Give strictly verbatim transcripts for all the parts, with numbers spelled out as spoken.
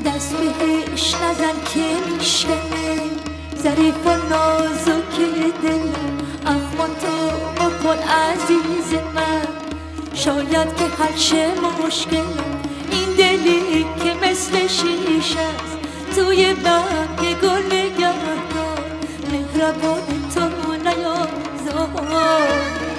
دست بهش نزن که میشکنه ظریف و نازک دلم، اخما تو بکن عزیز من، شاید که حل شه مشکلم. این دلی که مثل شیشه است توی برگ گل نگه دار، مهربان تو نیازار.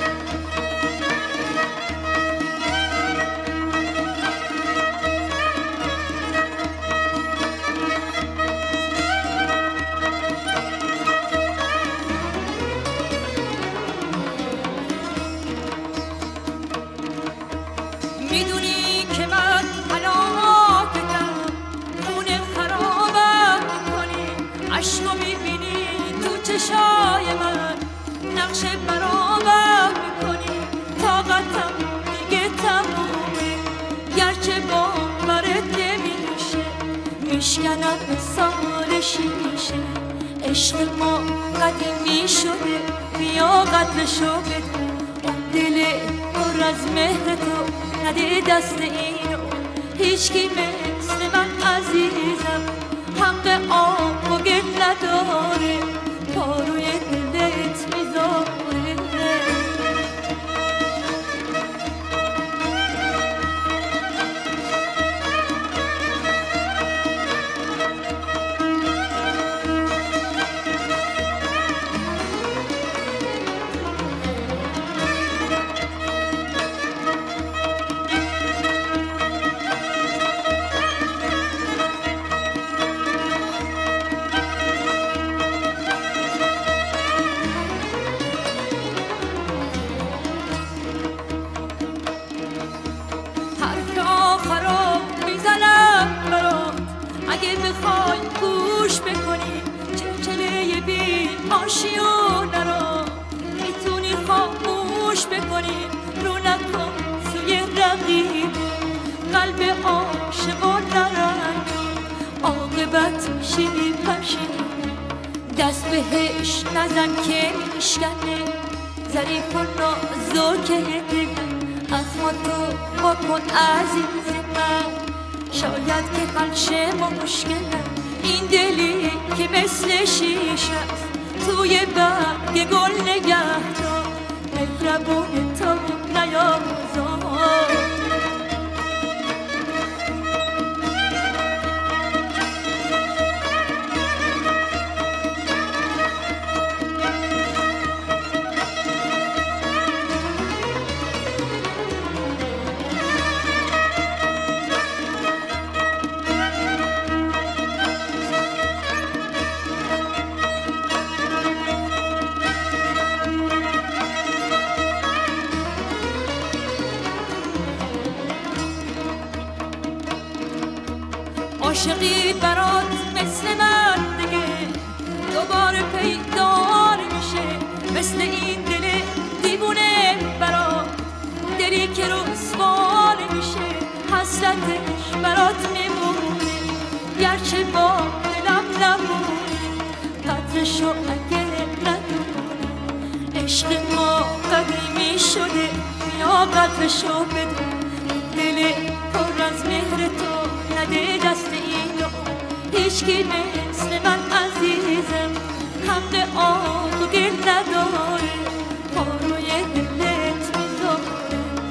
میدونی که من هلاکتم، خونه خرابم میکنی، عشقو میبینی تو چشای من، نقش برابر میکنی، طاقتم دیگه تمومه، گرچه باورت نمیشه، میشکنم مثال شیشه. عشق ما قدیمی شده، بیا قدرشو بده، اون دل پر از مهر تو نده دست اینو، هیچکی مثل من عزیزم حق آب و گل نداره، پاروی دلت میذاره. اگه بخوای گوش بکنی چلچله بی آشیونه رو، میتونی خاموش بکنی، رو نکن سوی رقیب، قلب عاشقان نرنج، عاقبت میشی پشیمون. دست بهش نزن که میشکنه ظریف و نازک دلم، اخما تو بکن عزیز من، شاید که حل شه مشکلم. این دلی که مثل شیشه است توی برگ گل نگه دار، مهربون تو نیازار. عاشقی برات مثل من دیگه دوباره پیدا نمیشه، مثل این دل دیوونه برات، دلی که رسوا نمیشه، حسرتش برات میمونه، گرچه با دلم نمونه، قدرشو اگه ندونه. عشق ما قدیمی شده، بیا قدرشو بده، دل پر از مهر تو نده دست اینو، هیچکی مثل من عزیزم حق آب و گل نداره، پاروی دلت میذاره.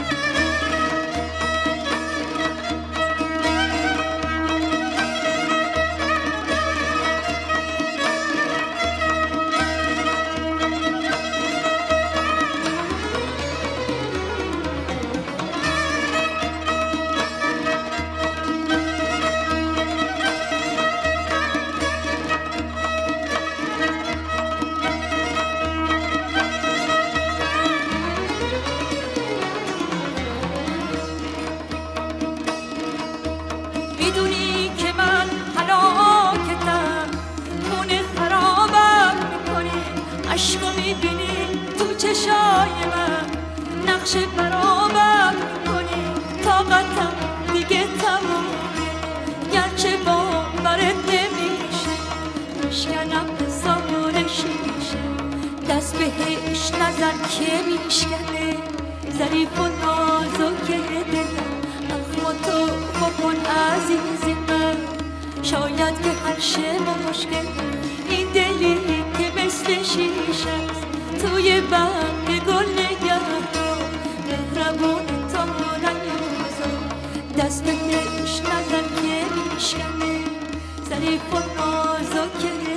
میدونی که من هلاکتم، خونه خرابم میکنی، عشقو میبینی تو چشای من، نقش برابر میکنی، طاقتم دیگه تمومه، گرچه باورت نمیشه، میشکنم مثال شیشه. دست بهش نزن که میشکنه ظریف و نازک دلم، اخما تو بکن عزیز من، نقشه مشکل این دلی که مثل شیشه است توی برگ گل نگه رو مهربون تا نیازا دست بهش نزن که میشکنه ظریف و نازکه